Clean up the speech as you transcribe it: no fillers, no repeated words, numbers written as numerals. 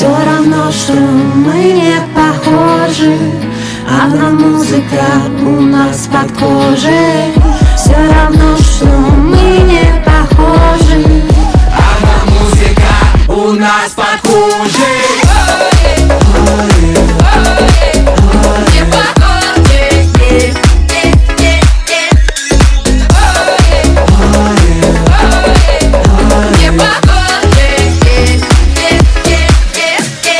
Все равно, что мы не похожи. Одна музыка у нас под кожей.